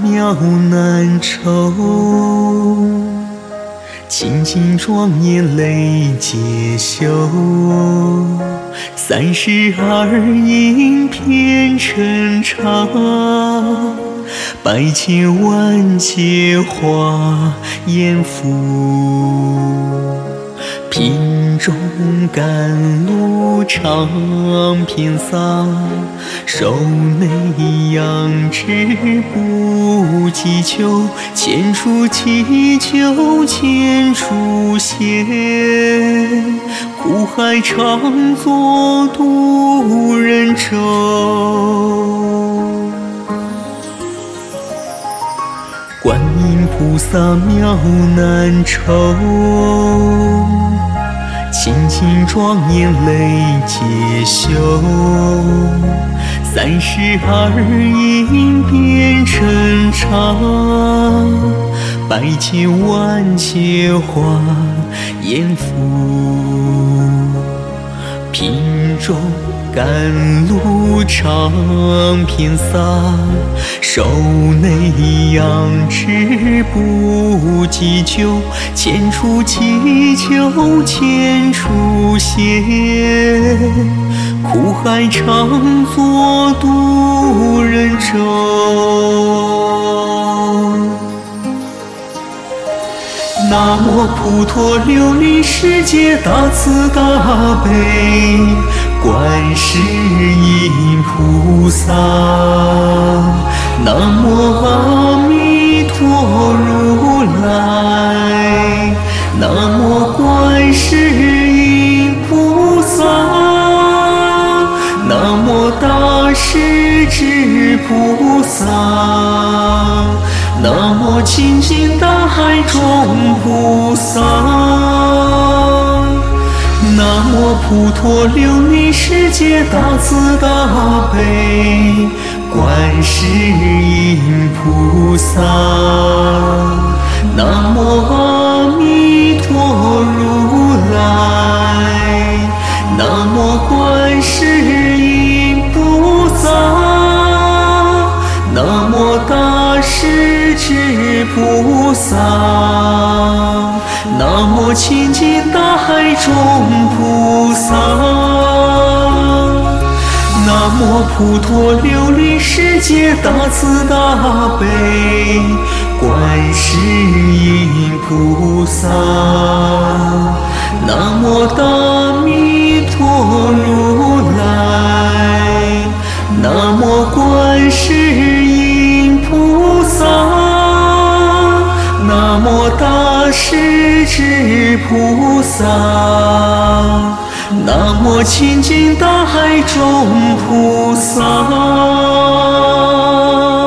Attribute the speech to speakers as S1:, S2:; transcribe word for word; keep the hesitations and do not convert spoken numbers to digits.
S1: 妙难酬，清净庄严累劫修。三十二应遍尘刹，百千万劫华严伏。瓶中甘露常遍洒，手内养殖不计求，千处祈求千处现，苦海常作渡人舟。观音菩萨妙难酬，清净庄严累劫修。三十二应遍尘刹，百千万劫华严伏。瓶中甘露常遍洒，手内养殖不计求，千处祈求千处现，苦海常作渡人舟。南无普陀琉璃世界大慈大悲观世音菩萨，南无阿弥陀如来，南无观世音菩萨，南无大势至菩萨，南无清净大海中菩萨，南无普陀琉璃世界大慈大悲观世音菩萨，南无阿弥陀如来，南无观世音菩萨，南无大势至菩萨，南无清净大海中菩萨，南无普陀琉璃世界大慈大悲观世音菩萨，南无大弥陀如来，南无观世音菩萨，南无大势至菩萨，南无清净大海中菩萨。